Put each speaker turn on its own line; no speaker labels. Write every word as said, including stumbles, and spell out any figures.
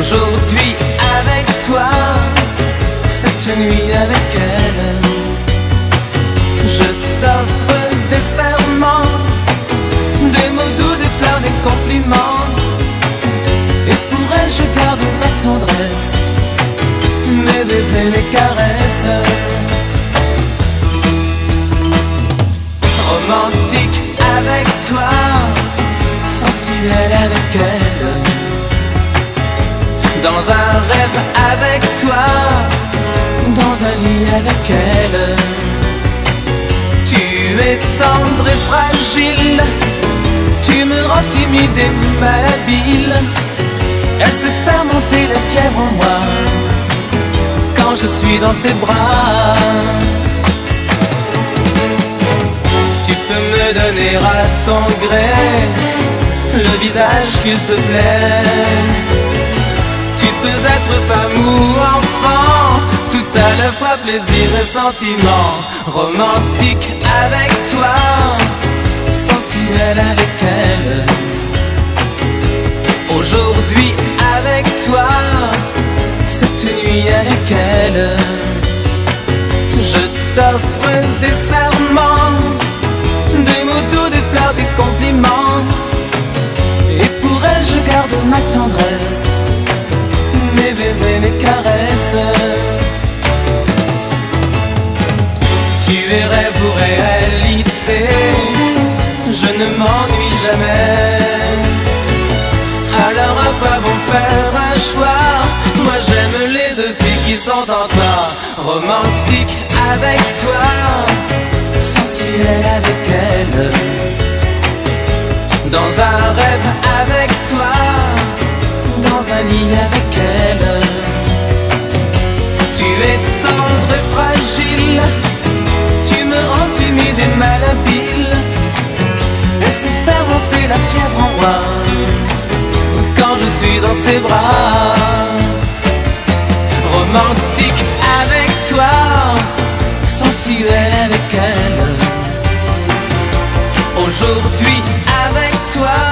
Aujourd'hui avec toi, cette nuit avec elle, je t'offre des serments, des mots doux, des fleurs, des compliments. Et pour elle je garde ma tendresse, mes baisers, mes caresses. Romantique avec toi, sensuel avec elle, dans un rêve avec toi, dans un lit avec elle. Tu es tendre et fragile, tu me rends timide et malhabile. Elle se fait monter la fièvre en moi quand je suis dans ses bras. Tu peux me donner à ton gré le visage qu'il te plaît. Tu peux être femme ou enfant, tout à la fois plaisir et sentiment. Romantique avec toi, sensuel avec elle. Aujourd'hui avec toi, cette nuit avec elle. Je t'offre des serments, des mots doux, des fleurs, des compliments. Et pour elle je garde ma tendresse, mes baisers, mes caresses. Tu es rêve ou réalité, je ne m'ennuie jamais. Alors à quoi bon faire un choix? Moi j'aime les deux filles qui sont en toi. Romantique avec toi, sensuel avec elle, dans un rêve avec toi, dans un lit avec elle. Tu es tendre et fragile, tu me rends timide et malhabile. Elle sait faire monter la fièvre en moi quand je suis dans ses bras. Romantique avec toi, sensuel avec elle. Aujourd'hui avec toi,